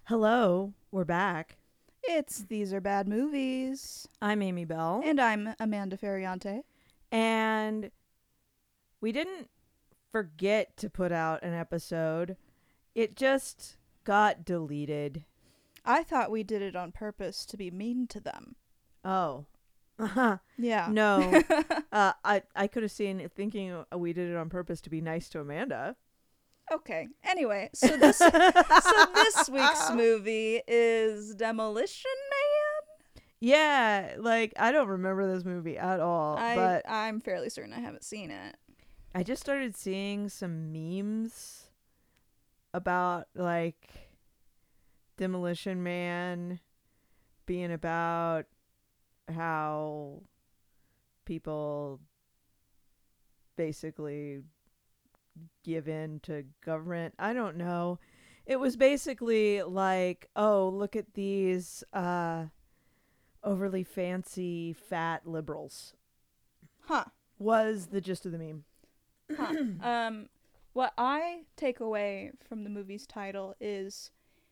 Hello, we're back. It's These Are Bad Movies. I'm Amy Bell. And I'm Amanda Ferriante. And we didn't forget to put out an episode, it just got deleted. I thought we did it on purpose to be mean to them. Oh. Yeah. No. I could have seen it thinking we did it on purpose to be nice to Amanda. Okay. Anyway, so this week's movie is Demolition Man. Yeah, like I don't remember this movie at all, but I'm fairly certain I haven't seen it. I just started seeing some memes about like Demolition Man being about how people basically give in to government. I don't know. It was basically like, oh, look at these overly fancy fat liberals. Huh. Was the gist of the meme. Huh. What I take away from the movie's title is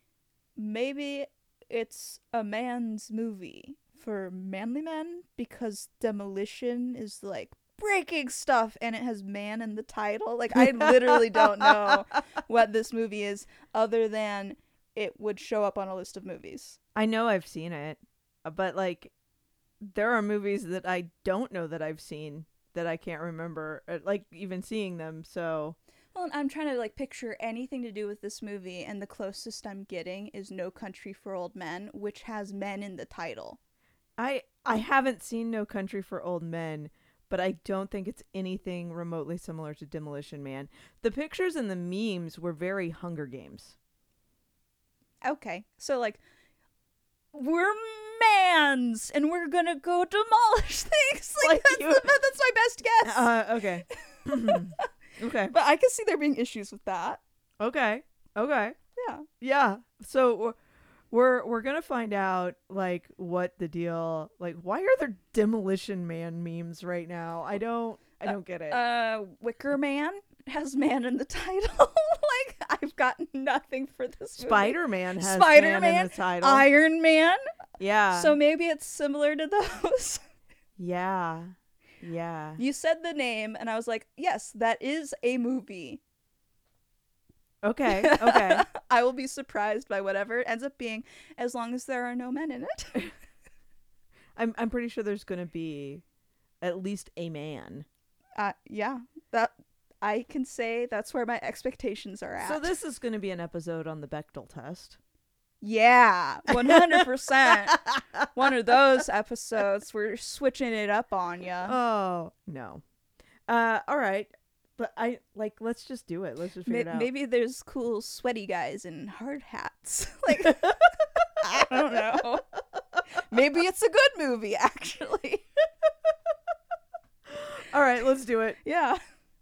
maybe it's a man's movie for manly men because demolition is like breaking stuff and it has man in the title. Like, I literally don't know what this movie is other than it would show up on a list of movies. I know I've seen it, but like there are movies that I don't know that I've seen that I can't remember, like even seeing them. So well, I'm trying to like picture anything to do with this movie, and the closest I'm getting is No Country for Old Men, which has men in the title. I haven't seen No Country for Old Men, but I don't think it's anything remotely similar to Demolition Man. The pictures and the memes were very Hunger Games. Okay, so like we're mans and we're gonna go demolish things. Like that's my best guess. Okay. Okay. But I can see there being issues with that. Okay. Yeah. Yeah. So we're gonna find out like what the deal. Like, why are there Demolition Man memes right now? I don't get it. Wicker Man has man in the title. Like, I've got nothing for this movie. Spider-Man has Spider-Man, man in the title. Iron Man. Yeah. So maybe it's similar to those. Yeah. You said the name, and I was like, yes, that is a movie. Okay. I will be surprised by whatever it ends up being, as long as there are no men in it. I'm pretty sure there's gonna be at least a man. Yeah, that I can say that's where my expectations are at. So this is gonna be an episode on the Bechdel test. Yeah, 100%. One of those episodes. We're switching it up on ya. Oh no. All right. But let's just do it. Let's just figure it out. Maybe there's cool sweaty guys in hard hats. Like, I don't know. Maybe it's a good movie, actually. All right, let's do it. Yeah.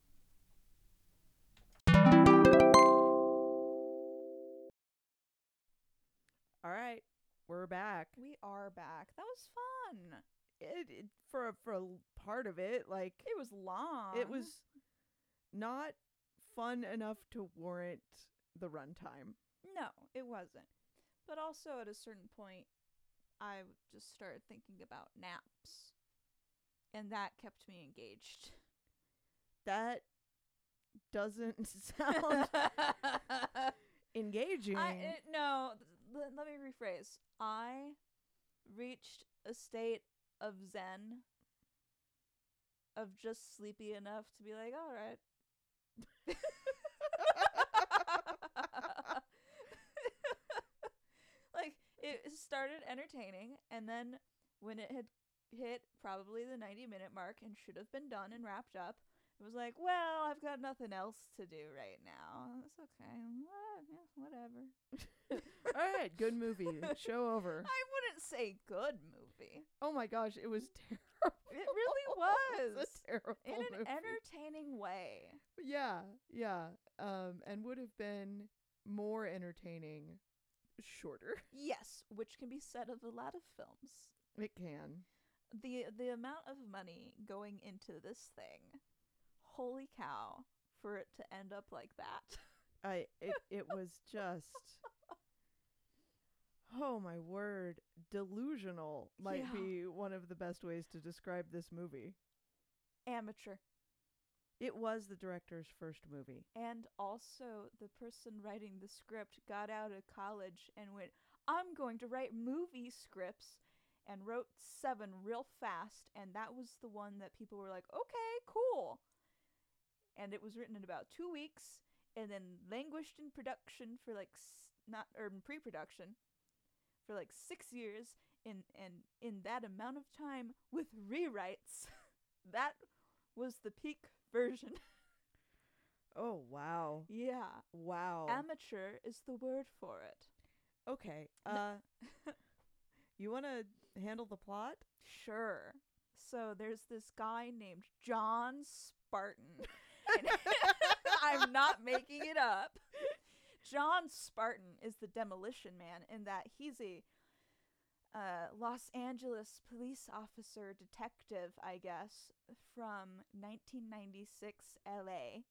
All right, we're back. We are back. That was fun. It for a part of it, like It was long. it was not fun enough to warrant the runtime. No, it wasn't. But also at a certain point, I just started thinking about naps. And that kept me engaged. That doesn't sound engaging. No, let me rephrase. I reached a state of zen, of just sleepy enough to be like, all right. Like, it started entertaining, and then when it had hit probably the 90-minute mark and should have been done and wrapped up, it was like, well, I've got nothing else to do right now. It's okay. Whatever. All right, good movie. Show over. I wouldn't say good movie. Oh my gosh, it was terrible. It really was. It was a terrible in an movie. entertaining way. Yeah. And would have been more entertaining shorter. Yes, which can be said of a lot of films. It can. The amount of money going into this thing, holy cow, for it to end up like that. It was just Oh my word. Delusional might Yeah. be one of the best ways to describe this movie. Amateur. It was the director's first movie. And also, the person writing the script got out of college and went, I'm going to write movie scripts, and wrote 7 real fast, and that was the one that people were like, okay, cool. And it was written in about 2 weeks, and then languished in production for like, in pre-production, for like 6 years, and in that amount of time, with rewrites, that was the peak version. Oh, wow. Yeah. Wow. Amateur is the word for it. Okay. You want to handle the plot? Sure. So there's this guy named John Spartan. And I'm not making it up. John Spartan is the Demolition Man in that he's a Los Angeles police officer detective, I guess, from 1996 LA.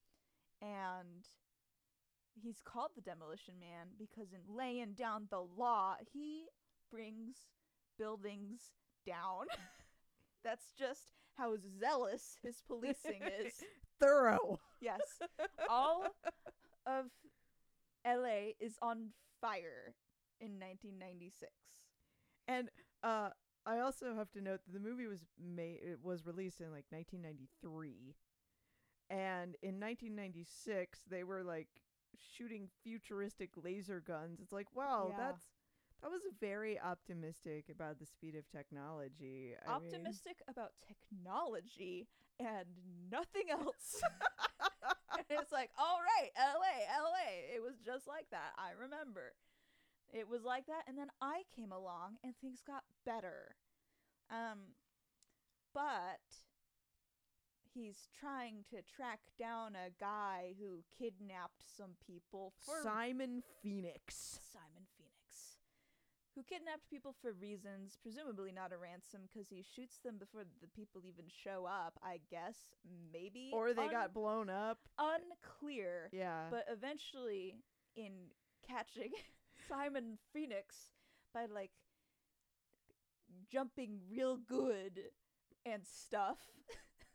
And he's called the Demolition Man because in laying down the law, he brings buildings down. That's just how zealous his policing is. Thorough. Yes. All of LA is on fire in 1996. And I also have to note that the movie was released in like 1993. And in 1996 they were like shooting futuristic laser guns. It's like, wow, Yeah. that was very optimistic about the speed of technology. Optimistic about technology and nothing else. And it's like, all right, LA. It was just like that. I remember. It was like that, and then I came along and things got better. But he's trying to track down a guy who kidnapped some people for Simon Phoenix. Simon Phoenix. Who kidnapped people for reasons, presumably not a ransom, because he shoots them before the people even show up, I guess. Maybe. Or they got blown up. Unclear. Yeah. But eventually, in catching Simon Phoenix by, like, jumping real good and stuff,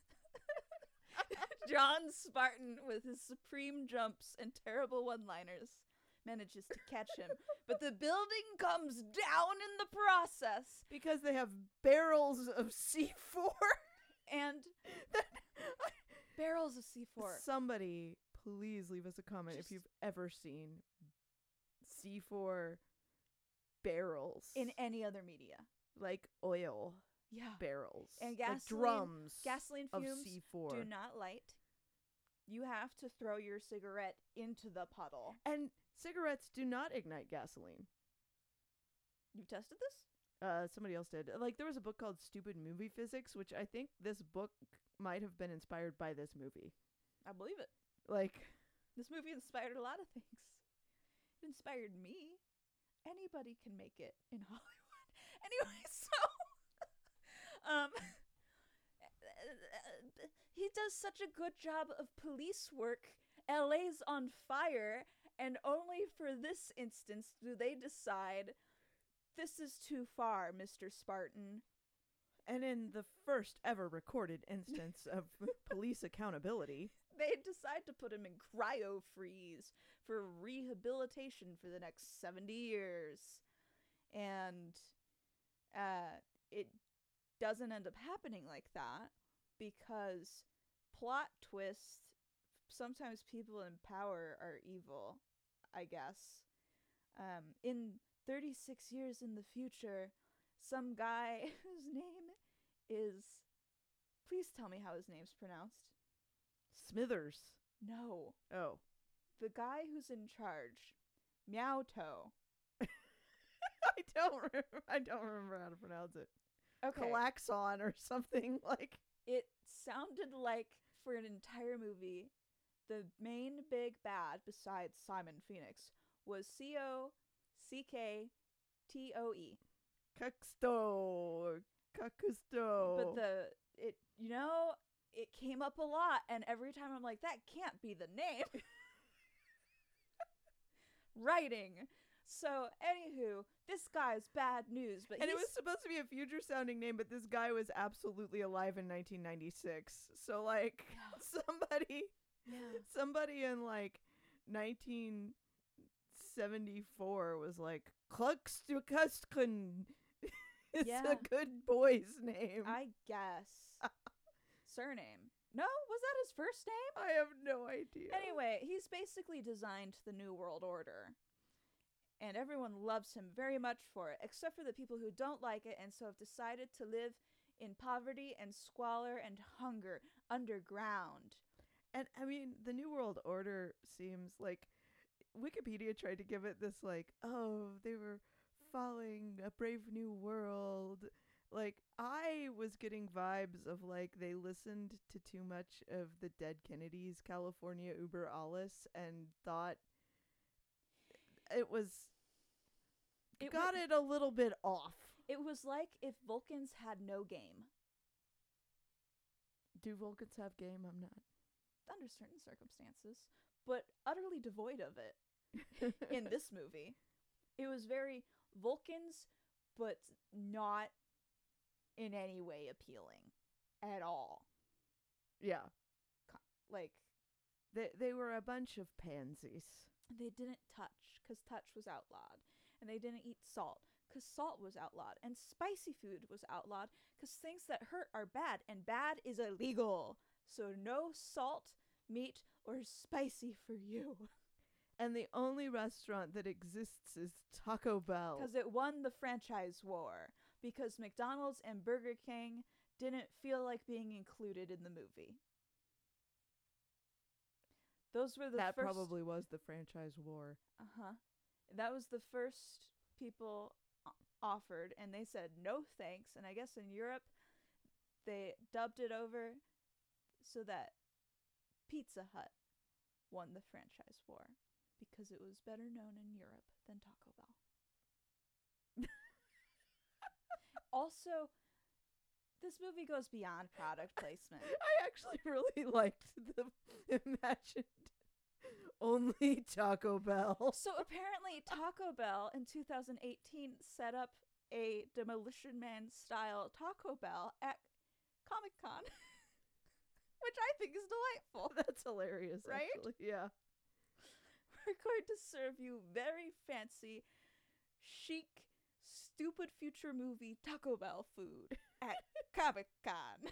John Spartan, with his supreme jumps and terrible one-liners, manages to catch him. But the building comes down in the process. Because they have barrels of C4. And barrels of C4. Somebody, please leave us a comment if Just- you've ever seen C4 barrels. In any other media. like oil Yeah. barrels. And like gasoline, drums gasoline of fumes C4. do not light. You have to throw your cigarette into the puddle. And cigarettes do not ignite gasoline. You've tested this? Somebody else did. Like, there was a book called Stupid Movie Physics, which I think this book might have been inspired by this movie. I believe it. Like, This movie inspired a lot of things. It inspired me. Anybody can make it in Hollywood. Anyway, so he does such a good job of police work. LA's on fire, and only for this instance do they decide this is too far, Mr. Spartan. and in the first ever recorded instance of police accountability, They decide to put him in cryo freeze for rehabilitation for the next 70 years. And it doesn't end up happening like that because plot twist, sometimes people in power are evil, I guess. In 36 years in the future, some guy whose name is... Please tell me how his name's pronounced. Smithers. No. Oh. The guy who's in charge. Meowto. I don't remember how to pronounce it. Okay. Klaxon or something like. It sounded like, for an entire movie, the main big bad, besides Simon Phoenix, was Cocktoe. Cuxto. But it came up a lot, and every time I'm like, that can't be the name. Writing. So, anywho, this guy's bad news, but And it was supposed to be a future sounding name, but this guy was absolutely alive in 1996. So like somebody in like 1974 was like Klukskun. It's Yeah. a good boy's name. I guess. Surname. No, was that his first name? I have no idea. Anyway, he's basically designed the New World Order. And everyone loves him very much for it, except for the people who don't like it and so have decided to live in poverty and squalor and hunger underground. And I mean, the New World Order seems like Wikipedia tried to give it this like, oh, they were following a brave new world. Like, I was getting vibes of like they listened to too much of the Dead Kennedys, California Uber Alles, and thought it got it a little bit off. It was like if Vulcans had no game. Do Vulcans have game? I'm not. Under certain circumstances, but utterly devoid of it in this movie. It was very Vulcans, but not in any way appealing at all. Yeah. Like, they were a bunch of pansies. they didn't touch because touch was outlawed, and they didn't eat salt because salt was outlawed, and spicy food was outlawed because things that hurt are bad, and bad is illegal. So no salt, meat, or spicy for you. And the only restaurant that exists is Taco Bell. Because it won the franchise war. Because McDonald's and Burger King didn't feel like being included in the movie. Those were the that first... probably was the franchise war. Uh-huh. That was the first people offered, and they said no thanks. And I guess in Europe, they dubbed it over so that Pizza Hut won the franchise war. Because it was better known in Europe than Taco Bell. Also, this movie goes beyond product placement. I actually really liked the imagined only Taco Bell. So apparently Taco Bell in 2018 set up a Demolition Man style Taco Bell at Comic-Con. Which I think is delightful. That's hilarious, Right? actually. Yeah. We're going to serve you very fancy, chic, stupid future movie Taco Bell food at Comic-Con.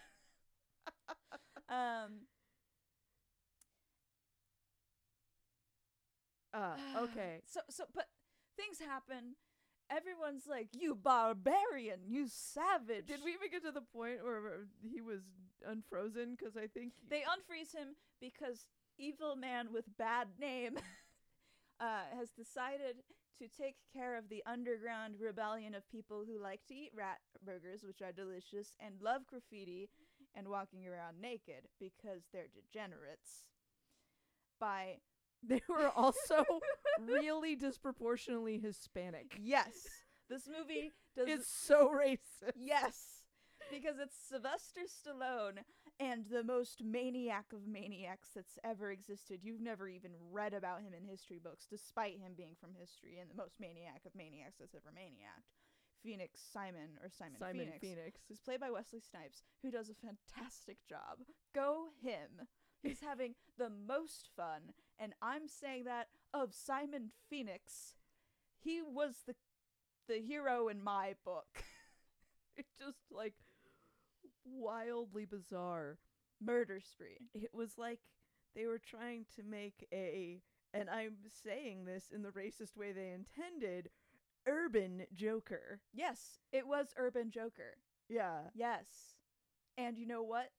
Okay. But things happen. Everyone's like, you barbarian, you savage. Did we even get to the point where he was unfrozen? Because I think... They unfreeze him because evil man with bad name has decided to take care of the underground rebellion of people who like to eat rat burgers, which are delicious, and love graffiti and walking around naked because they're degenerates. They were also really disproportionately Hispanic. Yes, this movie does... It's so racist. Yes, because it's Sylvester Stallone and the most maniac of maniacs that's ever existed. You've never even read about him in history books, despite him being from history and the most maniac of maniacs that's ever maniaced. Simon Phoenix, who's played by Wesley Snipes, who does a fantastic job. Go him. He's having the most fun, and I'm saying that of Simon Phoenix. He was the hero in my book. It's just like wildly bizarre Murder spree. It was like they were trying to make and I'm saying this in the racist way they intended, urban Joker. Yes, it was Urban Joker. Yeah. Yes. And you know what?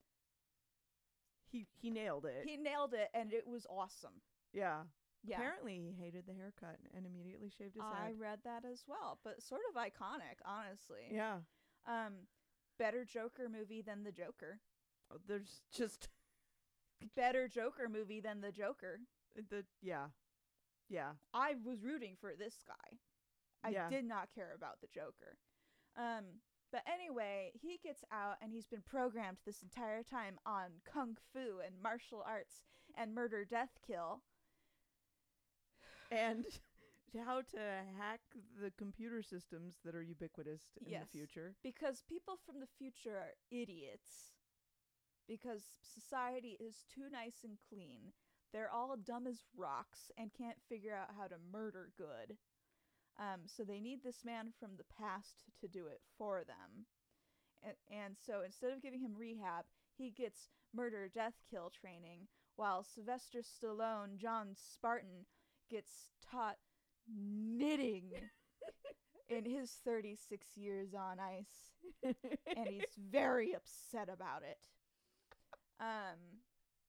He nailed it. He nailed it, and it was awesome. Yeah. Yeah. Apparently he hated the haircut and immediately shaved his I head. read that as well, but sort of iconic, honestly. Yeah. Better Joker movie than The Joker. There's just Better Joker movie than The Joker. Yeah. I was rooting for this guy. I did not care about the Joker. But anyway, he gets out and he's been programmed this entire time on kung fu and martial arts and murder, death, kill. And how to hack the computer systems that are ubiquitous in the Yes. future. Because people from the future are idiots. Because society is too nice and clean. They're all dumb as rocks and can't figure out how to murder good. So they need this man from the past to do it for them. And so instead of giving him rehab, he gets murder, death, kill training, while Sylvester Stallone, John Spartan, gets taught knitting in his 36 years on ice. And he's very upset about it. And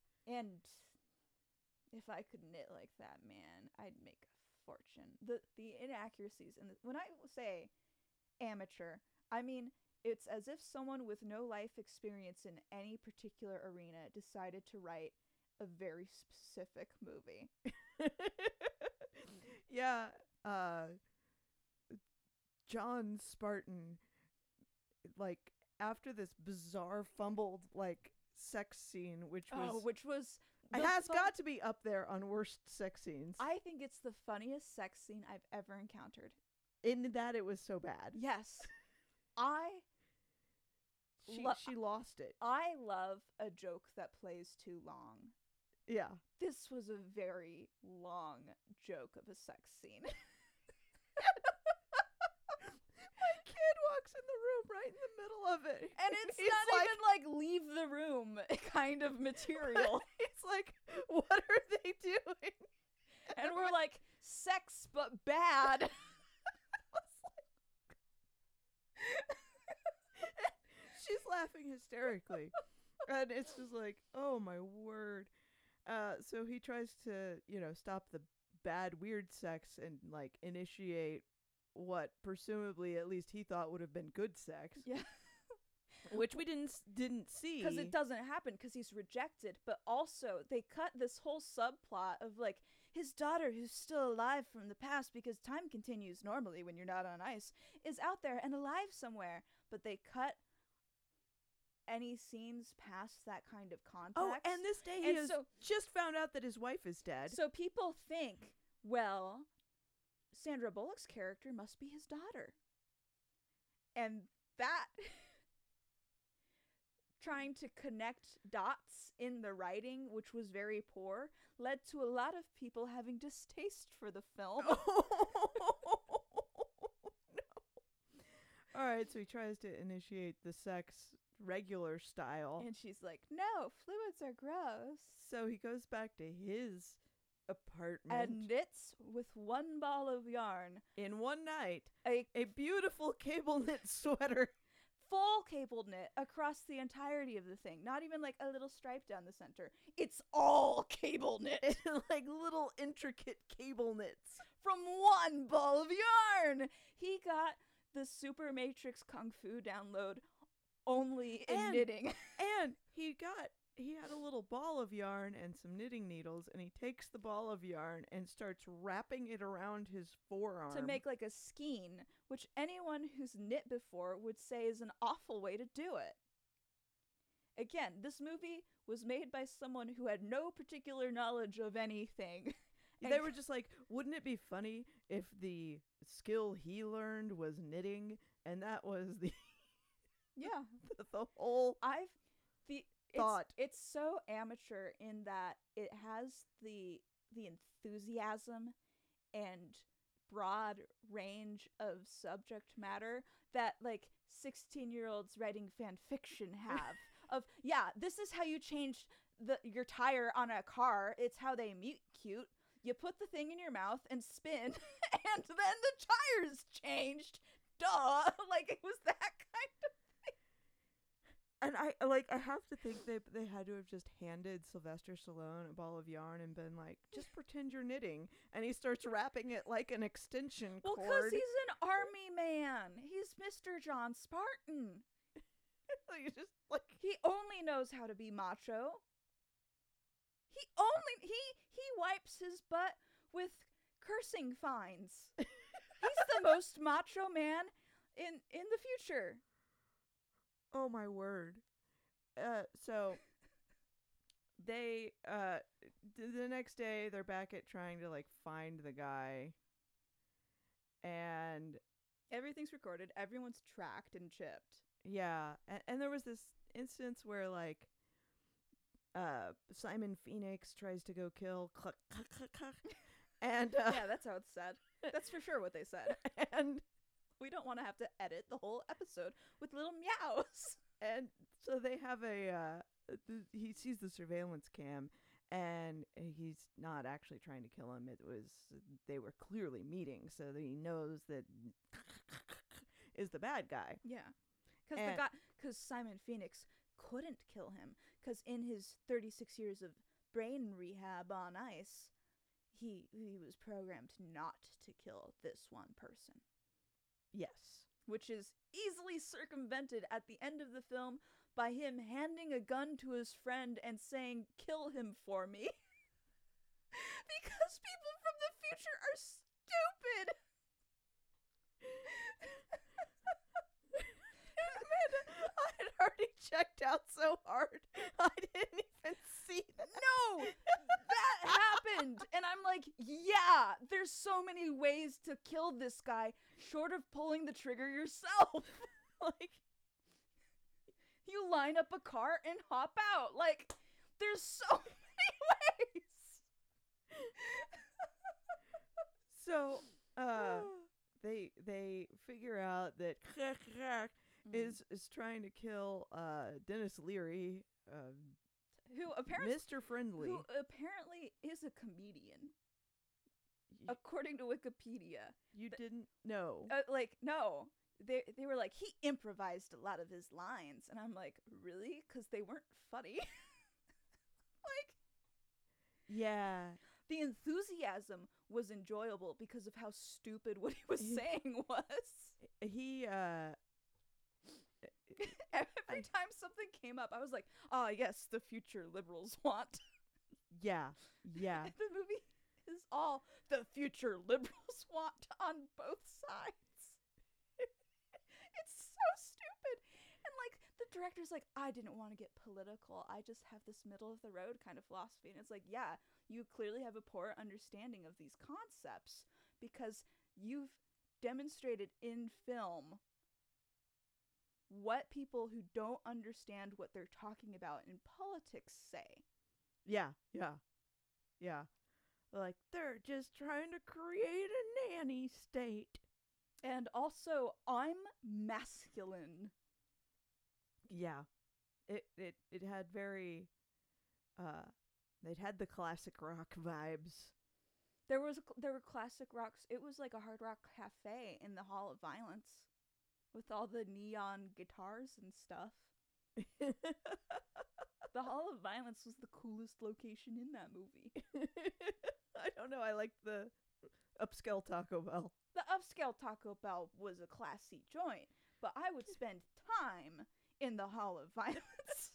if I could knit like that, man, I'd make a fortune. The inaccuracies, and when I say amateur, I mean it's as if someone with no life experience in any particular arena decided to write a very specific movie. Yeah, John Spartan, like, after this bizarre fumbled, like, sex scene, which was it has got to be up there on worst sex scenes. I think it's the funniest sex scene I've ever encountered. In that it was so bad. Yes. She lost it. I love a joke that plays too long. Yeah. This was a very long joke of a sex scene. My kid walks in the room right in the middle of it. And it's not even like leave the room kind of material. It's like, what are they doing? And we're like, sex but bad. She's laughing hysterically. And it's just like, oh my word. So he tries to, stop the bad, weird sex and, like, initiate what presumably at least he thought would have been good sex. Yeah. Which we didn't see. Because it doesn't happen because he's rejected. But also, they cut this whole subplot of, like, his daughter, who's still alive from the past because time continues normally when you're not on ice, is out there and alive somewhere. But they cut any scenes past that kind of context. Oh, and this day he has just found out that his wife is dead. So people think, well, Sandra Bullock's character must be his daughter. And that... trying to connect dots in the writing, which was very poor, led to a lot of people having distaste for the film. Oh, no. All right, so he tries to initiate the sex regular style. And she's like, no, fluids are gross. So he goes back to his apartment. And knits with one ball of yarn. In one night, A beautiful cable knit sweater. Full cable knit across the entirety of the thing. Not even like a little stripe down the center. It's all cable knit. Like little intricate cable knits. From one ball of yarn. He got the Super Matrix Kung Fu download only in knitting. And he had a little ball of yarn and some knitting needles, and he takes the ball of yarn and starts wrapping it around his forearm. To make like a skein, which anyone who's knit before would say is an awful way to do it. Again, this movie was made by someone who had no particular knowledge of anything. They were just like, wouldn't it be funny if the skill he learned was knitting, and that was the... Yeah. the whole... thought. It's so amateur in that it has the enthusiasm and broad range of subject matter that like 16-year-olds writing fan fiction have. Of, yeah, this is how you change your tire on a car. It's how they mute cute. You put the thing in your mouth and spin, and then the tire's changed. Duh. Like, it was that kind of... And I have to think they had to have just handed Sylvester Stallone a ball of yarn and been like, just pretend you're knitting. And he starts wrapping it like an extension cord. Well, because he's an army man. He's Mr. John Spartan. Just like... He only knows how to be macho. He wipes his butt with cursing fines. He's the most macho man in the future. Oh my word. So they the next day they're back at trying to like find the guy And Everything's recorded. Everyone's tracked and chipped. yeah, and there was this instance where like Simon Phoenix tries to go kill Cluck, cluck, cluck, cluck. And Yeah, that's how it's said. That's for sure what they said. and We don't want to have to edit the whole episode with little meows. and so they have he sees the surveillance cam, and he's not actually trying to kill him. They were clearly meeting, so that he knows that is the bad guy. Yeah. Because Simon Phoenix couldn't kill him. Because in his 36 years of brain rehab on ice, he was programmed not to kill this one person. Yes. Which is easily circumvented at the end of the film by him handing a gun to his friend and saying, "Kill him for me." Because people from the future are stupid. I had already checked out so hard, I didn't even see that. No, that happened. And I'm like, yeah, there's so many ways to kill this guy short of pulling the trigger yourself. Like, you line up a car and hop out. Like, there's so many ways. So, they figure out that is trying to kill Dennis Leary, Who apparently Mr. Friendly. Who apparently is a comedian, according to Wikipedia. You didn't know. No. They were like, he improvised a lot of his lines. And I'm like, really? Because they weren't funny. Like, Yeah. the enthusiasm was enjoyable because of how stupid what he was saying was. He, Every time something came up, I was like, ah, yes, the future liberals want. yeah. The movie is all the future liberals want on both sides. It's so stupid. And like, the director's like, I didn't want to get political. I just have this middle of the road kind of philosophy. And it's like, yeah, you clearly have a poor understanding of these concepts because you've demonstrated in film what people who don't understand what they're talking about in politics say. Yeah. Like, they're just trying to create a nanny state. And also, I'm masculine. Yeah. It had very, it had the classic rock vibes. There were classic rocks. It was like a hard rock cafe in the Hall of Violence with all the neon guitars and stuff. The Hall of Violence was the coolest location in that movie. I don't know. I liked the upscale Taco Bell. The upscale Taco Bell was a classy joint, but I would spend time in the Hall of Violence.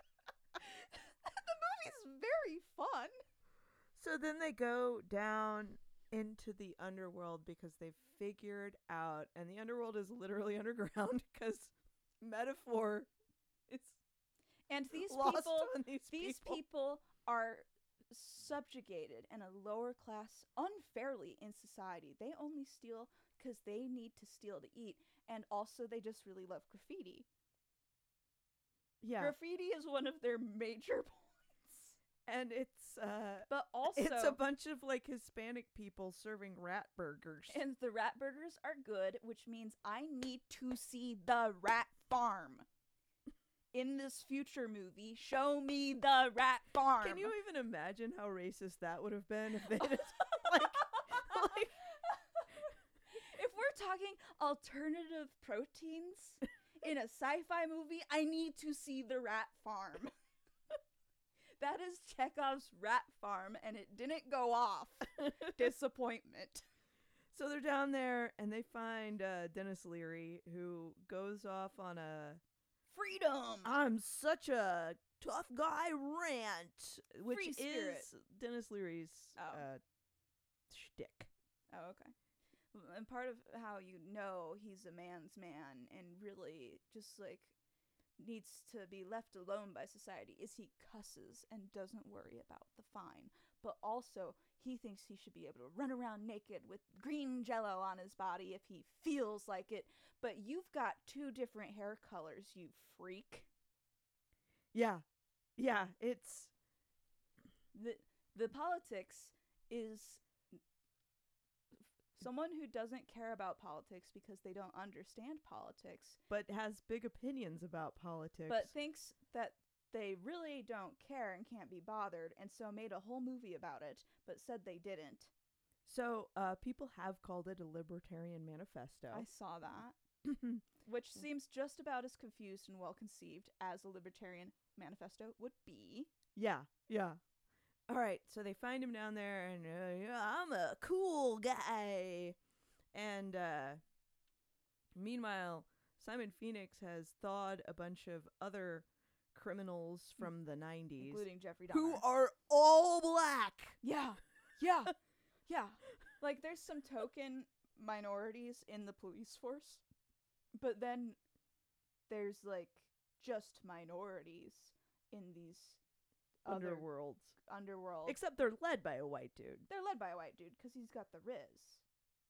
The movie's very fun. So then they go down into the underworld because they've figured out, and the underworld is literally underground because metaphor is and these lost people, on these people are subjugated and a lower class unfairly in society. They only steal because they need to steal to eat, and also they just really love graffiti. Yeah, Graffiti is one of their major points. and it's But also, it's a bunch of like Hispanic people serving rat burgers. and the rat burgers are good, which means I need to see the rat farm. In this future movie, show me the rat farm. Can you even imagine how racist that would have been if they just like If we're talking alternative proteins in a sci-fi movie, I need to see the rat farm. That is Chekhov's rat farm, and it didn't go off. Disappointment. So they're down there, and they find Dennis Leary, who goes off on a Freedom. "I'm such a tough guy" rant, which Free spirit. is Dennis Leary's Oh. shtick. Oh, okay. And part of how you know he's a man's man and really just like needs to be left alone by society is he cusses and doesn't worry about the fine. but also he thinks he should be able to run around naked with green jello on his body if he feels like it. But you've got 2 different hair colors, you freak. Yeah. Yeah, it's The politics is someone who doesn't care about politics because they don't understand politics, but has big opinions about politics. but thinks that they really don't care and can't be bothered, and so made a whole movie about it, but said they didn't. So, people have called it a libertarian manifesto. I saw that. Which seems just about as confused and well conceived as a libertarian manifesto would be. Yeah, yeah. All right, so they find him down there, and I'm a cool guy. And meanwhile, Simon Phoenix has thawed a bunch of other criminals from the 90s, Including Jeffrey Dahmer. who are all black. Yeah. Yeah. Yeah. Like, there's some token minorities in the police force, but then there's, like, just minorities in these other Underworlds. underworld. Except they're led by a white dude. They're led by a white dude because he's got the Riz.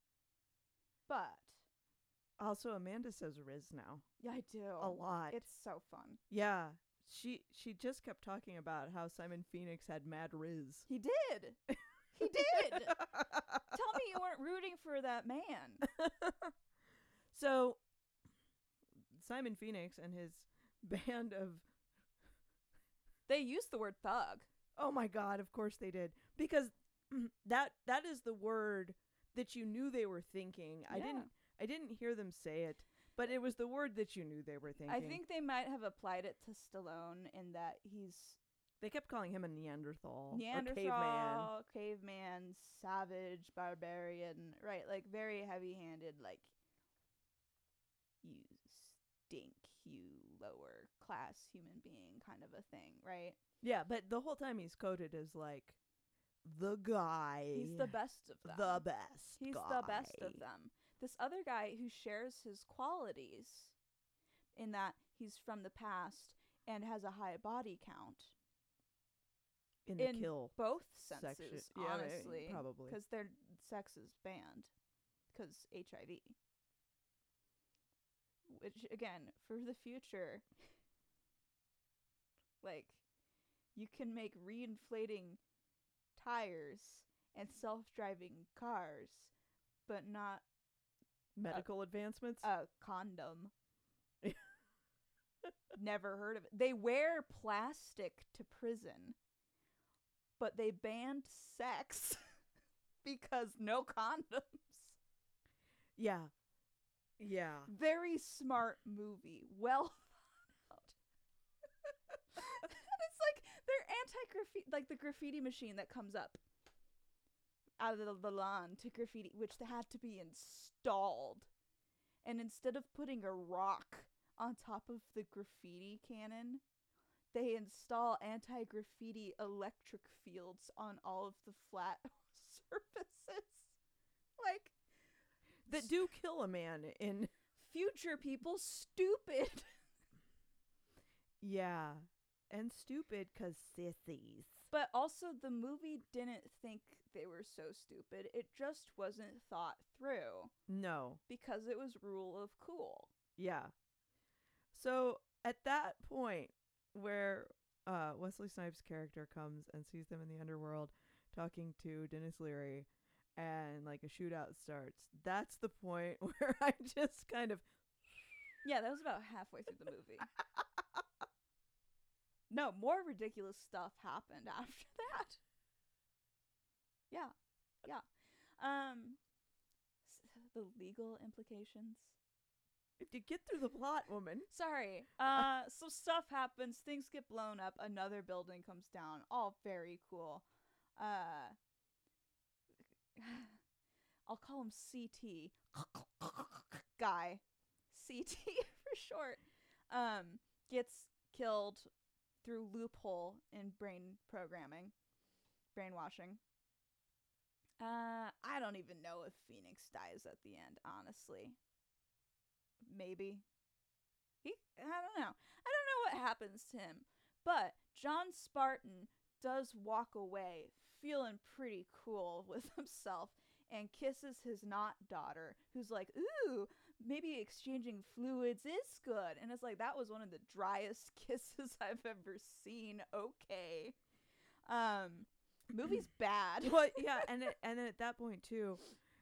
But Also, Amanda says Riz now. yeah, I do. A lot. It's so fun. Yeah. She just kept talking about how Simon Phoenix had mad Riz. He did. He did. Tell me you weren't rooting for that man. So, Simon Phoenix and his band of... They used the word thug. Oh my God, of course they did. Because that is the word that you knew they were thinking. Yeah. I didn't hear them say it, but it was the word that you knew they were thinking. I think they might have applied it to Stallone in that he's They kept calling him a Neanderthal. Or Neanderthal, caveman, savage, barbarian, right? Like very heavy-handed, like you stink, you lower class human being kind of a thing, right? Yeah, but the whole time he's coded as like the guy. He's the best of them. The best. He's guy. the best of them. This other guy who shares his qualities in that he's from the past and has a high body count. In the kill both section. senses, Yeah, honestly. probably. Because their sex is banned. Because HIV. Which, again, for the future, like, you can make reinflating tires and self-driving cars, but not Medical advancements. a condom. Never heard of it. They wear plastic to prison, but they banned sex because no condoms. Yeah. Yeah. Very smart movie. Well thought out. And it's like they're anti-graffiti, like the graffiti machine that comes up out of the lawn to graffiti, which had to be installed. And instead of putting a rock on top of the graffiti cannon, they install anti-graffiti electric fields on all of the flat surfaces. Like, That do kill a man in... future people stupid. Yeah. And stupid because sissies. But also the movie didn't think they were so stupid. It just wasn't thought through No. because it was rule of cool. Yeah. So at that point where Wesley Snipes' character comes and sees them in the underworld talking to Dennis Leary and like a shootout starts, that's the point where I just kind of... Yeah, that was about halfway through the movie. No, more ridiculous stuff happened after that. Yeah. Yeah. The legal implications. To get through the plot, woman. Sorry. So stuff happens, things get blown up, another building comes down. All very cool. I'll call him CT. Guy. CT for short. Gets killed through loophole in brain programming. Brainwashing. I don't even know if Phoenix dies at the end, honestly. Maybe. I don't know. I don't know what happens to him. But John Spartan does walk away feeling pretty cool with himself and kisses his not daughter, who's like, ooh, maybe exchanging fluids is good. And it's like, that was one of the driest kisses I've ever seen. Okay. Movie's bad. Well, yeah, and at that point too,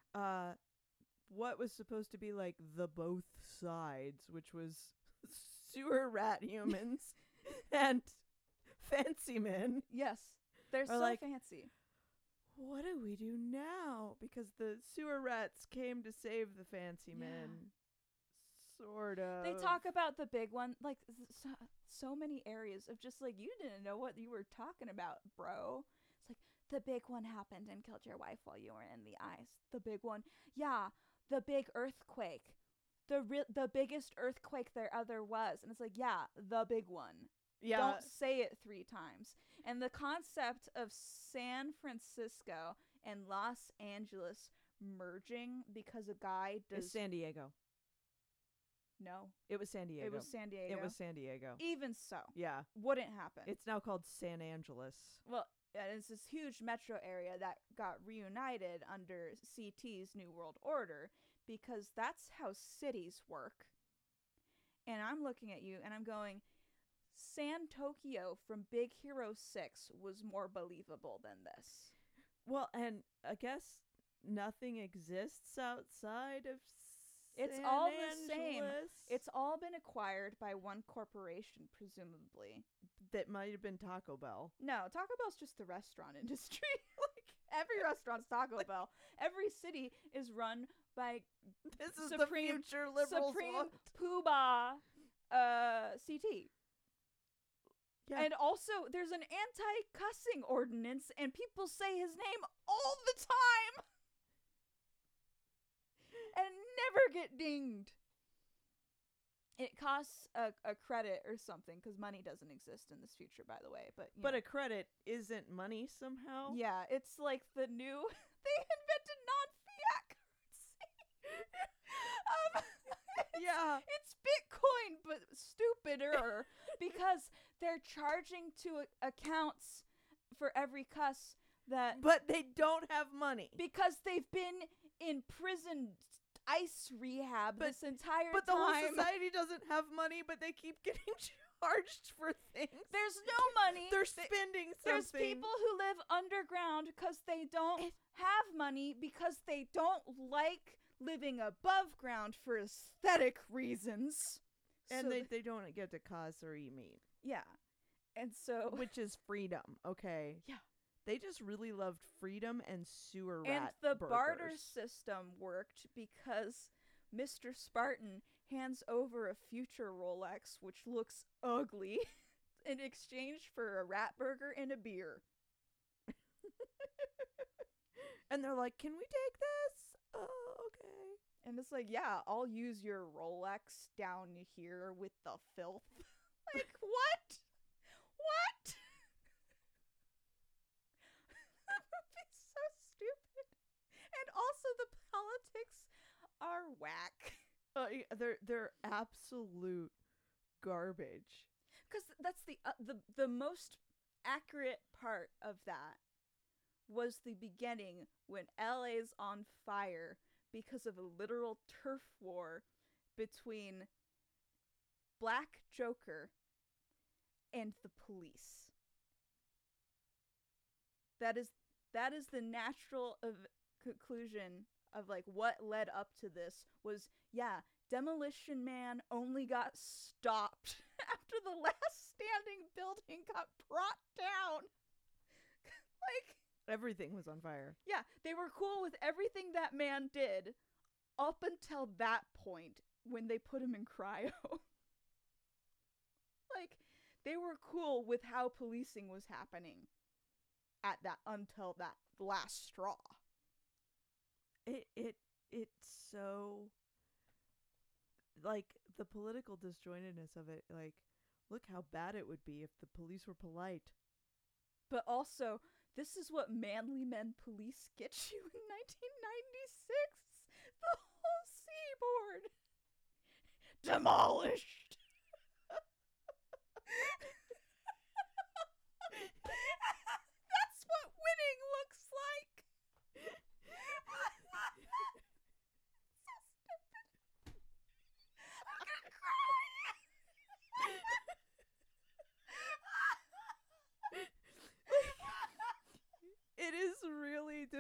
what was supposed to be like the both sides, which was sewer rat humans and fancy men. Yes. They're so like, fancy. What do we do now? Because the sewer rats came to save the fancy men. Sort of. They talk about the big one, like so many areas of just like, you didn't know what you were talking about, bro. It's like, the big one happened and killed your wife while you were in the ice. The big one. Yeah, the big earthquake. The biggest earthquake there ever was. And it's like, yeah, the big one. Yeah. Don't say it 3 times. And the concept of San Francisco and Los Angeles merging because a guy does... It's San Diego. No. It was San Diego. It was San Diego. It was San Diego. Even so. Yeah. Wouldn't happen. It's now called San Angeles. Well, it's this huge metro area that got reunited under CT's New World Order because that's how cities work. And I'm looking at you and I'm going, San Tokyo from Big Hero 6 was more believable than this. Well, and I guess nothing exists outside of It's San all Angeles. the same. It's all been acquired by one corporation, presumably. That might have been Taco Bell. No, Taco Bell's just the restaurant industry. Like, every restaurant's Taco Bell. Every city is run by This is Supreme- the future liberals Supreme want. Poobah CT. Yeah. And also, there's an anti-cussing ordinance, and people say his name all the time! And never get dinged. It costs a credit or something, because money doesn't exist in this future, by the way. But a credit isn't money somehow. yeah, it's like the new... They invented non-fiat currency! Yeah. It's Bitcoin, but stupider, because they're charging to accounts for every cuss that... But they don't have money. Because they've been in prison ice rehab this entire But the time. whole society doesn't have money, but they keep getting charged for things. There's no money. They're spending something. There's people who live underground because they don't have money, because they don't like living above ground for aesthetic reasons. And So they don't get to cause or eat meat. yeah. And so... Which is freedom, okay? Yeah. They just really loved freedom and sewer And rat the burgers. barter system worked because Mr. Spartan hands over a future Rolex, which looks ugly, in exchange for a rat burger and a beer. And they're like, can we take this? Oh, okay. And it's like, yeah, I'll use your Rolex down here with the filth. Like, what? What? That movie's so stupid. And also the politics are whack. They're absolute garbage. Because that's the most accurate part of that was the beginning when LA's on fire because of a literal turf war between Black Joker and the police. That is the natural conclusion of like what led up to this was, yeah, Demolition Man only got stopped after the last standing building got brought down. Like, Everything was on fire. yeah, they were cool with everything that man did up until that point when they put him in cryo. Like, they were cool with how policing was happening at that until that last straw. It's so, like, the political disjointedness of it, like, look how bad it would be if the police were polite. But also, this is what manly men police get you in 1996. The whole seaboard demolished. That's what winning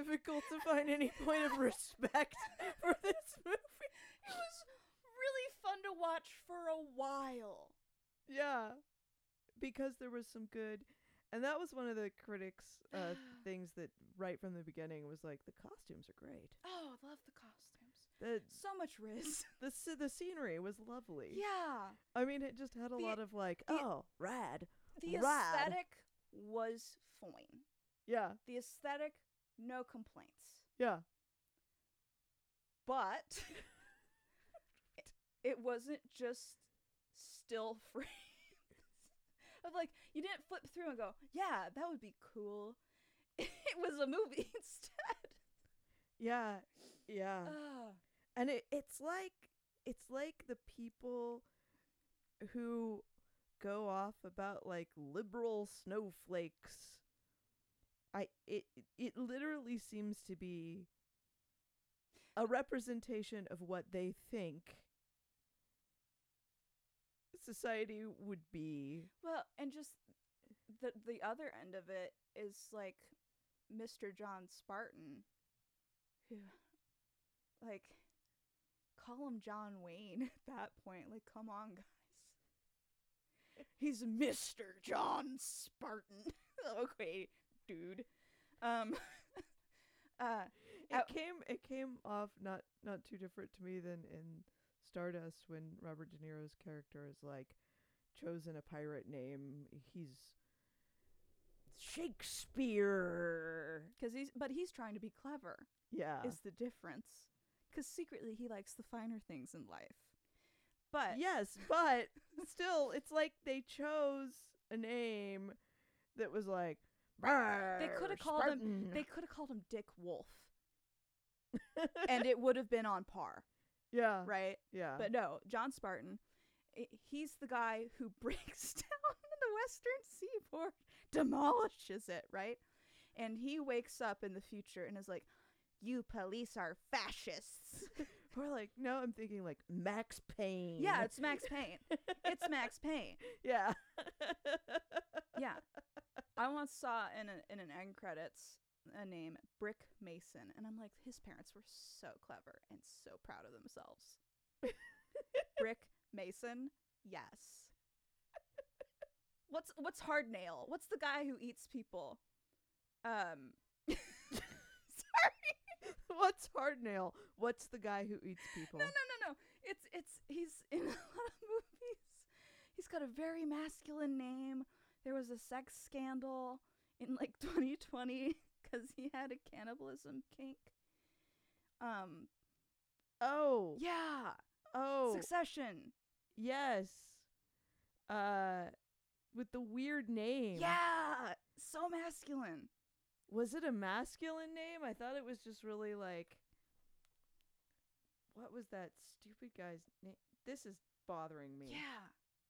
difficult to find any point of respect for this movie. It was really fun to watch for a while. Yeah, because there was some good, and that was one of the critics' things that right from the beginning was like, the costumes are great. Oh, I love the costumes. So much riz. The scenery was lovely. Yeah. I mean, it just had a lot of like, rad. The rad. aesthetic was fine. Yeah. The aesthetic, no complaints. Yeah. But it wasn't just still frames. Of like, you didn't flip through and go, yeah, that would be cool. It was a movie instead. Yeah. Yeah. And it's like the people who go off about like liberal snowflakes. It literally seems to be a representation of what they think society would be. Well, and just the other end of it is like Mr. John Spartan, who, like, call him John Wayne at that point. Like, come on, guys. He's Mr. John Spartan. Okay, dude. It came off not too different to me than in Stardust when Robert De Niro's character is like chosen a pirate name. He's Shakespeare. But he's trying to be clever. Yeah. Is the difference. Because secretly he likes the finer things in life. But yes, but still, it's like they chose a name that was like, they could have called him Dick Wolf. And it would have been on par. Yeah. Right? Yeah. But no, John Spartan, he's the guy who breaks down the western seaboard, demolishes it, right? And he wakes up in the future and is like, you police are fascists. Or like, no, I'm thinking like Max Payne. Yeah, it's Max Payne. It's Max Payne. Yeah. Yeah. I once saw in an end credits a name, Brick Mason, and I'm like, his parents were so clever and so proud of themselves. Brick Mason? Yes. What's Hard Nail? What's the guy who eats people? Sorry. What's Hard Nail? What's the guy who eats people? No. It's he's in a lot of movies. He's got a very masculine name. There was a sex scandal in like 2020 because he had a cannibalism kink. Oh. Yeah. Oh. Succession. Yes. With the weird name. Yeah. So masculine. Was it a masculine name? I thought it was just really like, what was that stupid guy's name? This is bothering me. Yeah.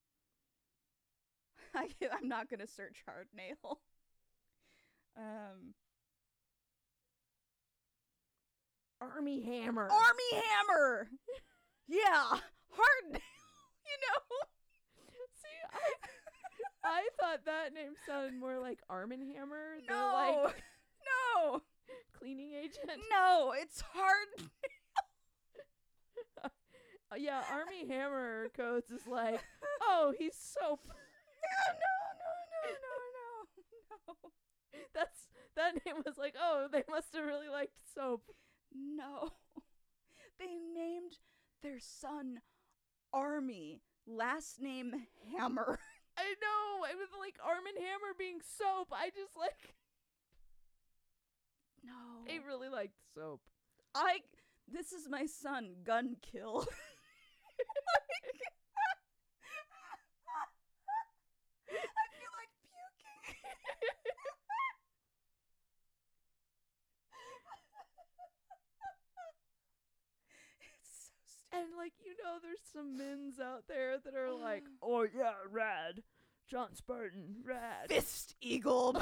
I'm not going to search Hard Nail. Army Hammer. Army Hammer. Yeah. Hard Nail. You know? See, I thought that name sounded more like Arm & Hammer. No. Like no. cleaning agent. No, it's Hard Nail. Yeah, Army Hammer codes is like, oh, he's soap. No. That name was like, oh, they must have really liked soap. No. They named their son Army, last name Hammer. I know. It was like Arm & Hammer being soap. I just like. No. They really liked soap. This is my son, Gun Kill. I feel like puking. It's so stupid. And like, there's some men's out there that are like, oh yeah, rad. John Spartan, rad. Fist Eagled.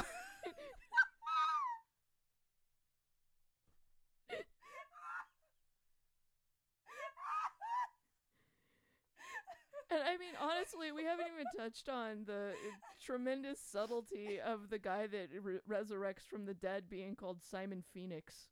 And I mean, honestly, we haven't even touched on the tremendous subtlety of the guy that resurrects from the dead being called Simon Phoenix.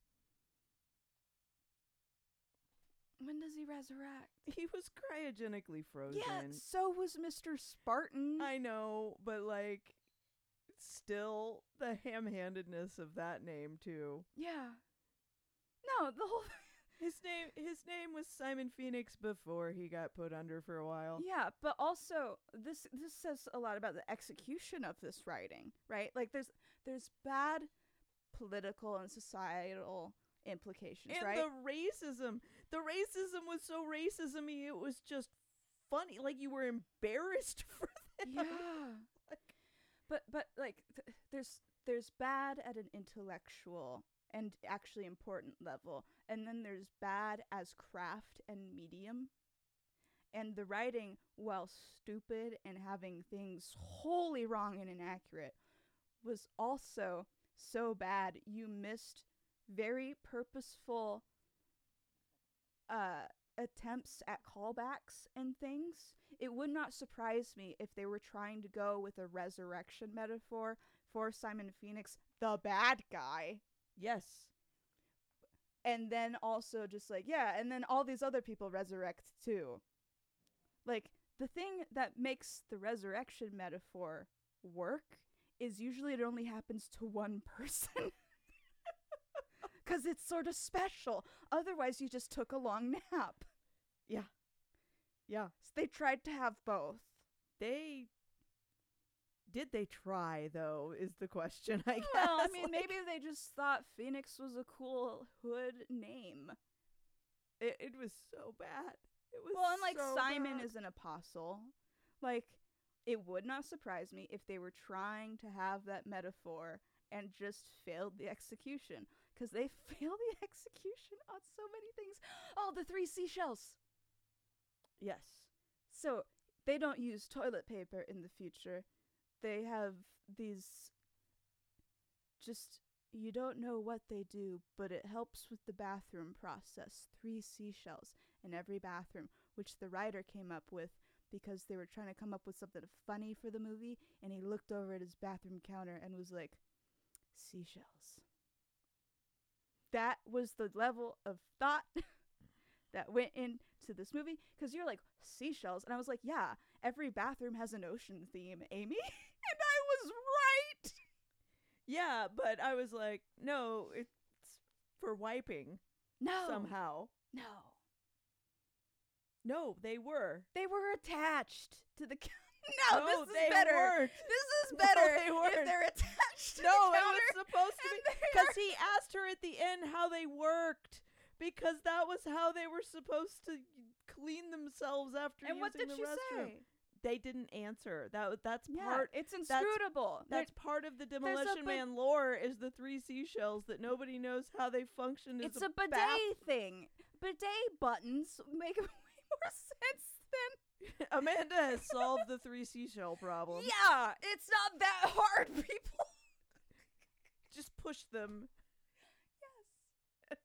When does he resurrect? He was cryogenically frozen. Yeah, so was Mr. Spartan. I know, but like, still the ham-handedness of that name too. Yeah. No, the whole His name was Simon Phoenix before he got put under for a while. Yeah, but also this says a lot about the execution of this writing, right? Like there's bad political and societal implications, And right? the racism was so racism-y, it was just funny. Like, you were embarrassed for them. Yeah. Like, But like there's bad at an intellectual and actually important level, and then there's bad as craft and medium. And the writing, while stupid and having things wholly wrong and inaccurate, was also so bad you missed very purposeful attempts at callbacks and things. It would not surprise me if they were trying to go with a resurrection metaphor for Simon Phoenix, the bad guy. yes. And then also just like, yeah, and then all these other people resurrect too. Like, the thing that makes the resurrection metaphor work is usually it only happens to one person. Because it's sort of special. Otherwise, you just took a long nap. Yeah. Yeah. So they tried to have both. Did they try, though, is the question, I guess. Well, I mean, Like, maybe they just thought Phoenix was a cool hood name. it was so bad. It was Well, and like so Simon bad. is an apostle. Like, it would not surprise me if they were trying to have that metaphor and just failed the execution. Because they fail the execution on so many things. Oh, the 3 seashells. Yes. So they don't use toilet paper in the future. They have these, just, you don't know what they do, but it helps with the bathroom process. 3 seashells in every bathroom, which the writer came up with because they were trying to come up with something funny for the movie, and he looked over at his bathroom counter and was like, seashells. That was the level of thought that went into this movie, because you're like, seashells, and I was like, yeah, every bathroom has an ocean theme, Amy. And I was right. Yeah, but I was like, no, it's for wiping No. somehow. No. No, they were. They were attached to the No, this is they better. weren't. This is No, better they weren't. if they're attached to No, the it counter. was supposed to be, and they because are- he asked her at the end how they worked, because that was how they were supposed to clean themselves after And using what did the she restroom. say? They didn't answer. That's Yeah, part. it's inscrutable. That's part of the there's a Demolition Man lore, is the 3 seashells that nobody knows how they function. It's a bidet thing. Bidet buttons make way more sense than... Amanda has solved the 3 seashell problem. Yeah, it's not that hard, people. Just push them, Yes.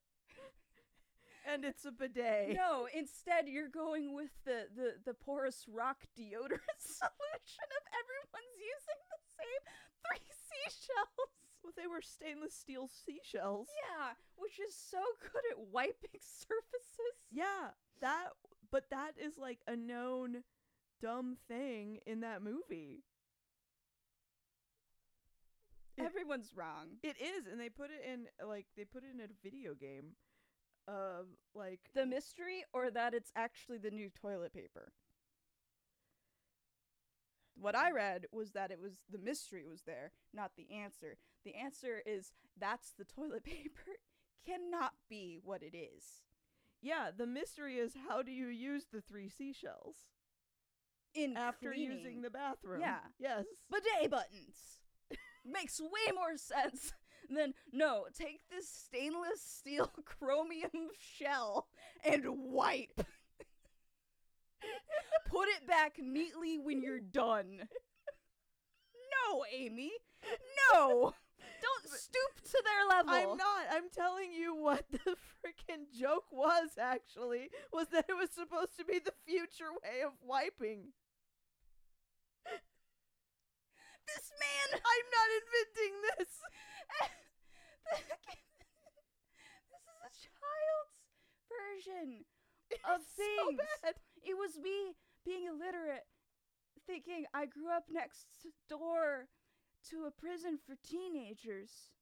and it's a bidet. No, instead you're going with the porous rock deodorant solution of everyone's using the same 3 seashells. Well, they were stainless steel seashells. Yeah, which is so good at wiping surfaces. Yeah, but that is like a known dumb thing in that movie. Everyone's wrong. It is, and they put it in a video game. Like The mystery, or that it's actually the new toilet paper? What I read was that it was the mystery was there, not the answer. The answer is that's the toilet paper cannot be what it is. yeah, the mystery is, how do you use the 3 seashells In after cleaning. using the bathroom? Yeah. Yes. Bidet buttons. Makes way more sense than, no, take this stainless steel chromium shell and wipe. Put it back neatly when you're done. No, Amy. No. Don't stoop to their level. I'm not. I'm telling you what the freaking joke was, actually, was that it was supposed to be the future way of wiping. This man. I'm not inventing this. This is a child's version of It's things. so bad. It was me being illiterate, thinking I grew up next door to a prison for teenagers,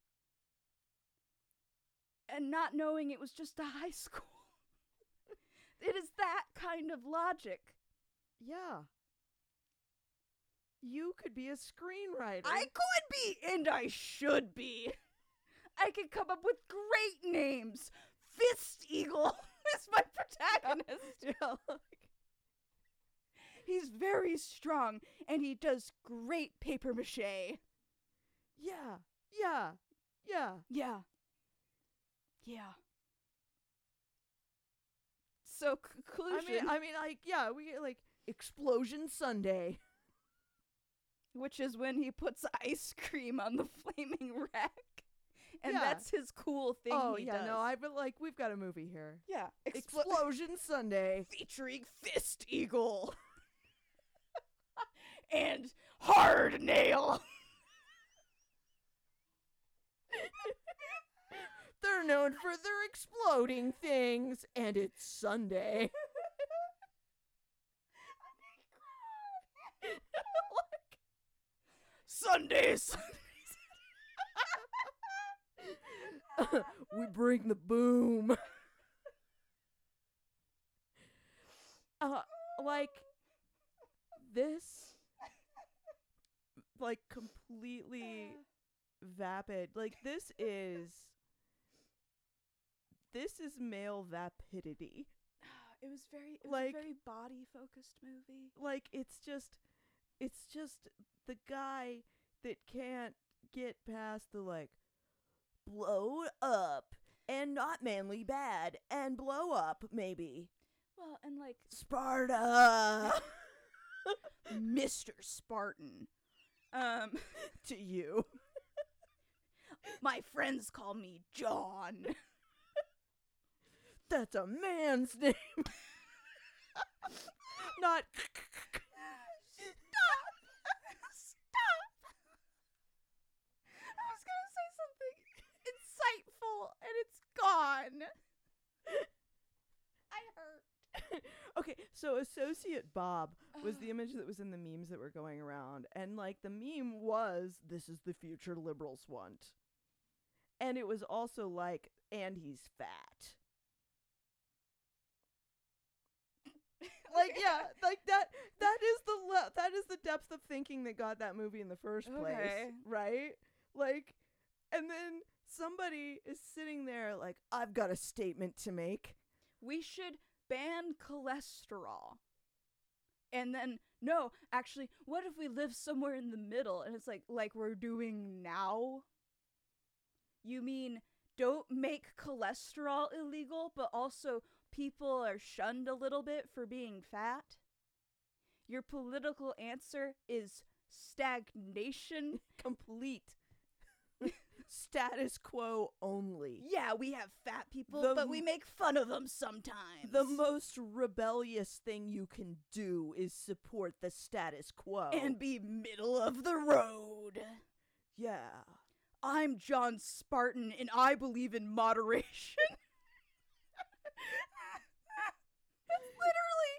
and not knowing it was just a high school. It is that kind of logic. Yeah. You could be a screenwriter. I could be, and I should be. I could come up with great names. Fist Eagle is my protagonist. Yeah, like, He's very strong, and he does great paper mache. yeah. Yeah. So, conclusion. I mean, like, yeah, we get, like, Explosion Sunday. Which is when he puts ice cream on the flaming wreck. And Yeah. that's his cool thing Oh, he yeah, does. no, I've been, like, we've got a movie here. Yeah. Explosion Sunday. Featuring Fist Eagle. And Hard Nail. They're known for their exploding things, and it's Sunday. Sundays. We bring the boom. Like, this, like, completely vapid. Like, this is male vapidity. It was Like- a very body focused movie. Like, it's just the guy that can't get past the, like, blow up and not manly bad and blow up, maybe. Well, and like Sparta Mr. Spartan. to you. My friends call me John. That's a man's name. Not Stop. I was gonna say something insightful, and it's gone. I hurt. Okay, so Associate Bob was the image that was in the memes that were going around. And, like, the meme was, this is the future liberals want. And it was also like, and he's fat. Like, yeah, like that is the depth of thinking that got that movie in the first place, Okay. right? Like, and then somebody is sitting there like, I've got a statement to make. We should ban cholesterol. And then, no, actually, what if we live somewhere in the middle and it's like we're doing now? You mean don't make cholesterol illegal, but also people are shunned a little bit for being fat? Your political answer is stagnation? Complete status quo only. Yeah, we have fat people, The but we make fun of them sometimes. The most rebellious thing you can do is support the status quo. and be middle of the road. yeah. I'm John Spartan, and I believe in moderation. That's literally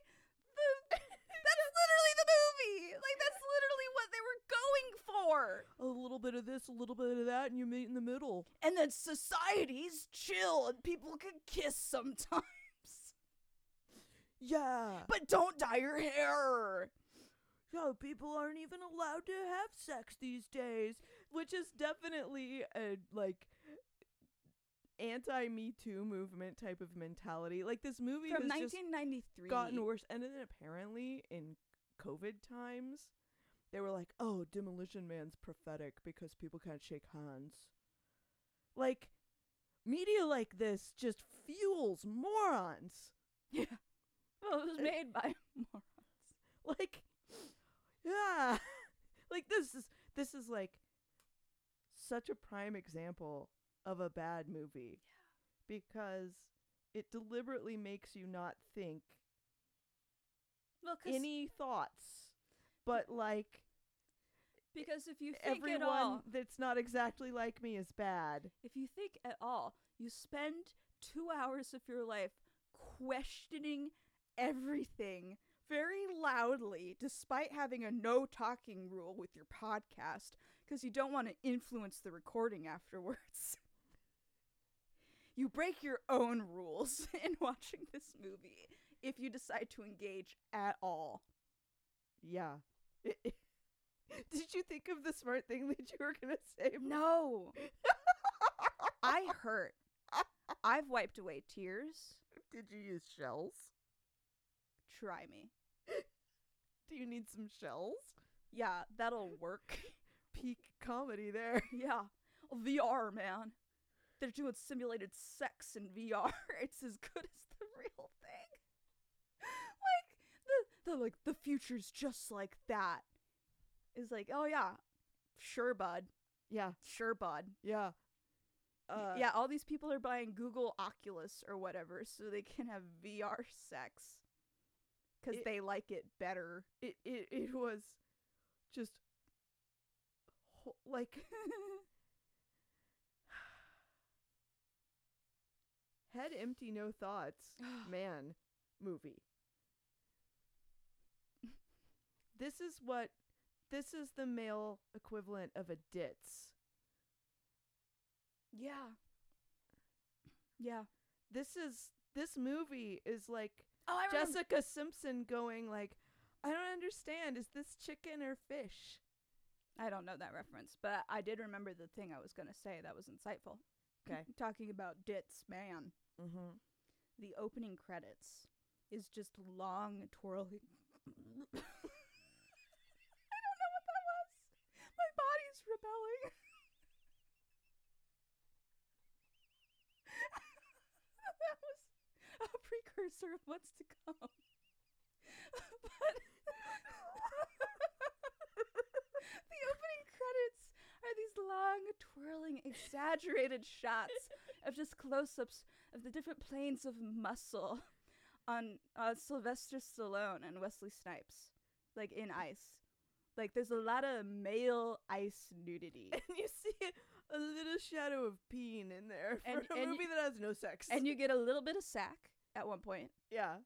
the movie. Like, that's literally what they were going for. A little bit of this, a little bit of that, and you meet in the middle. And then society's chill, and people can kiss sometimes. Yeah. But don't dye your hair. Yeah, people aren't even allowed to have sex these days, which is definitely a, like, anti-Me Too movement type of mentality. Like, this movie From has just 1993. gotten worse. And then apparently in COVID times, they were like, oh, Demolition Man's prophetic because people can't shake hands. Like, media like this just fuels morons. Yeah. Well, it was made by morons. Like, yeah. Like, this is like such a prime example of a bad movie. Yeah. Because it deliberately makes you not think Well, 'cause any thoughts. But like because if you think everyone at all, that's not exactly like me is bad. if you think at all, you spend 2 hours of your life questioning everything very loudly, despite having a no talking rule with your podcast, because you don't want to influence the recording afterwards. You break your own rules in watching this movie if you decide to engage at all. Yeah. Did you think of the smart thing that you were going to say? No. I hurt. I've wiped away tears. Did you use shells? Try me. Do you need some shells? Yeah, that'll work. Peak comedy there. Yeah. VR, man. They're doing simulated sex in VR. It's as good as the real thing. Like, the future's just like that. It's like, oh yeah, sure, bud. Yeah. Sure, bud. Yeah. Yeah, all these people are buying Google Oculus or whatever so they can have VR sex. Because they like it better. It was just like head empty, no thoughts. Man, movie. This is the male equivalent of a ditz. Yeah. Yeah. This movie is like Oh, I remember. Jessica Simpson going like, I don't understand. Is this chicken or fish? I don't know that reference, but I did remember the thing I was going to say that was insightful. Okay. Talking about Ditz, man. Mm-hmm. The opening credits is just long twirling. I don't know what that was. My body's rebelling. That was a precursor of what's to come. But the opening credits are these long, twirling, exaggerated shots of just close-ups of the different planes of muscle on Sylvester Stallone and Wesley Snipes, like in ice. Like there's a lot of male ice nudity. And you see a little shadow of peen in there for And- a and movie that has no sex. And you get a little bit of sack at one point. yeah.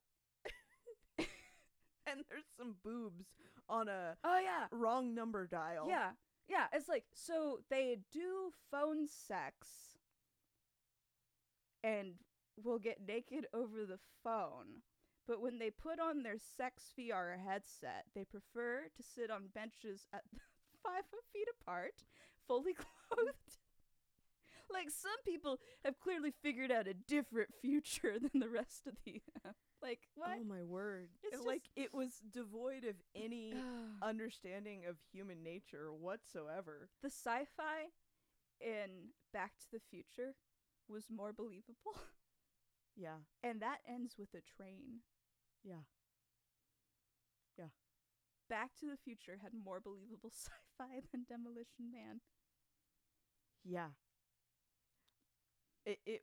And there's some boobs on a Oh yeah. wrong number dial. Yeah. Yeah, it's like, so they do phone sex and will get naked over the phone. But when they put on their sex VR headset, they prefer to sit on benches at 5 feet apart, fully clothed. Like, some people have clearly figured out a different future than the rest of the... like, what? Oh my word. It's Like just- it was devoid of any understanding of human nature whatsoever. The sci-fi in Back to the Future was more believable. Yeah. And that ends with a train. Yeah. Back to the Future had more believable sci-fi than Demolition Man. Yeah. It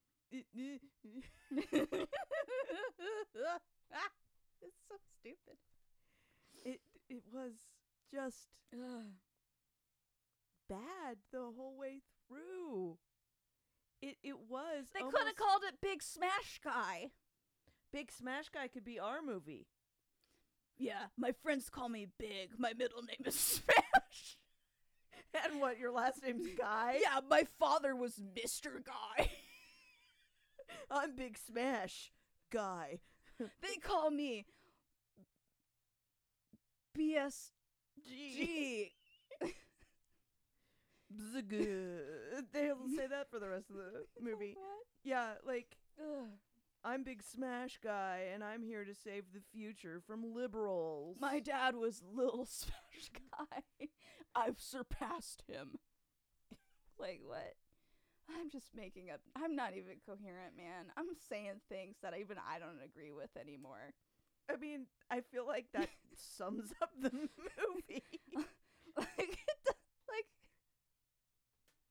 It's so stupid. it was just bad the whole way through. It was They could almost- have called it Big Smash Guy. Big Smash Guy could be our movie. Yeah, my friends call me Big. My middle name is Smash. And what, your last name's Guy? Yeah, my father was Mr. Guy. I'm Big Smash Guy. They call me BSG. Gee. Bzg. They'll say that for the rest of the movie. What? Yeah, like, Ugh. I'm Big Smash Guy, and I'm here to save the future from liberals. My dad was Little Smash Guy. I've surpassed him. Like, what? I'm just making up. I'm not even coherent, man. I'm saying things that even I don't agree with anymore. I mean, I feel like that sums up the movie. Like,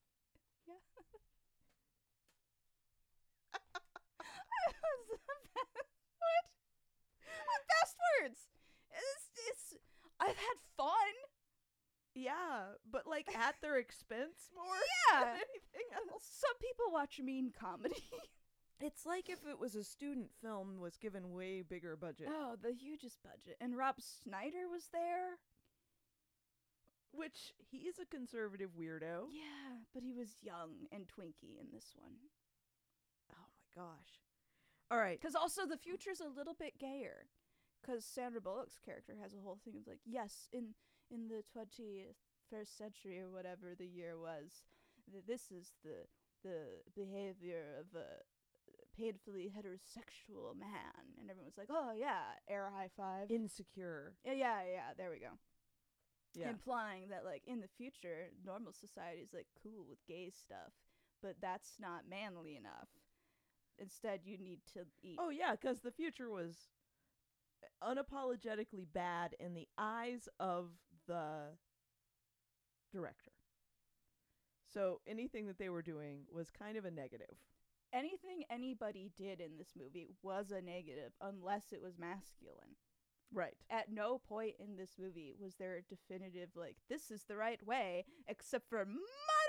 What? What best words? It's I've had fun. Yeah, but like at their expense more Yeah. than anything else. Some people watch mean comedy. It's like if it was a student film was given way bigger budget, Oh, the hugest budget. And Rob Schneider was there. which he's a conservative weirdo. Yeah, but he was young and twinky in this one. Oh my gosh. All right. Because also the future's a little bit gayer. Because Sandra Bullock's character has a whole thing of like, yes, in the 21st century or whatever the year was, this is the behavior of a painfully heterosexual man. And everyone's like, oh yeah, air high five. Insecure. Yeah, there we go. Yeah. Implying that like in the future, normal society is like cool with gay stuff, but that's not manly enough. Instead, you need to eat. Oh yeah, because the future was unapologetically bad in the eyes of the director. So anything that they were doing was kind of a negative. Anything anybody did in this movie was a negative unless it was masculine. Right. At no point in this movie was there a definitive like this is the right way, except for moderation.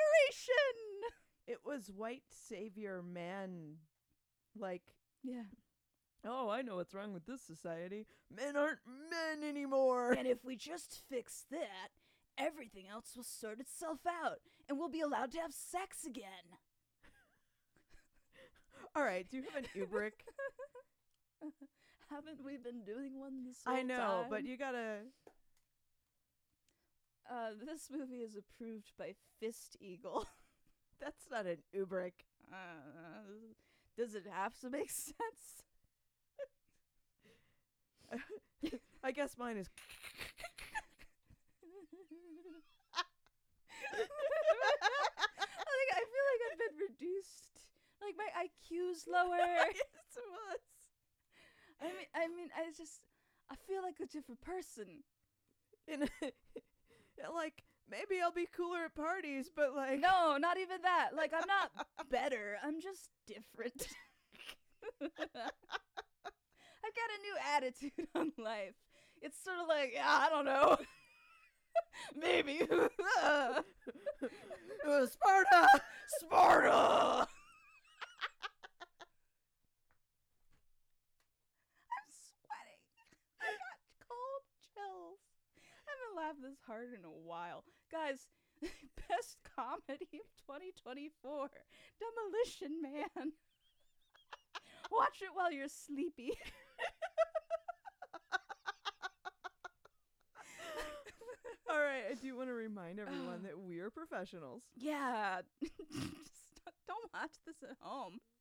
It was white savior man, like, Yeah. oh, I know what's wrong with this society. Men aren't men anymore. And if we just fix that, everything else will sort itself out, and we'll be allowed to have sex again. All right, do you have an Ubrick? Haven't we been doing one this whole I know, time? but you gotta... This movie is approved by Fist Eagle. That's not an Ubrick. Does it have to make sense? I guess mine is... I feel like I've been reduced. Like my IQ's lower. Yes, it was. I mean, I feel like a different person. In like, maybe I'll be cooler at parties, but like... No, not even that. Like I'm not better. I'm just different. I've got a new attitude on life. It's sort of like, yeah, I don't know. Maybe. Sparta! Sparta! I'm sweating. I got cold chills. I haven't laughed this hard in a while. Guys, best comedy of 2024. Demolition Man. Watch it while you're sleepy. All right, I do want to remind everyone that we are professionals. Yeah. Just don't watch this at home.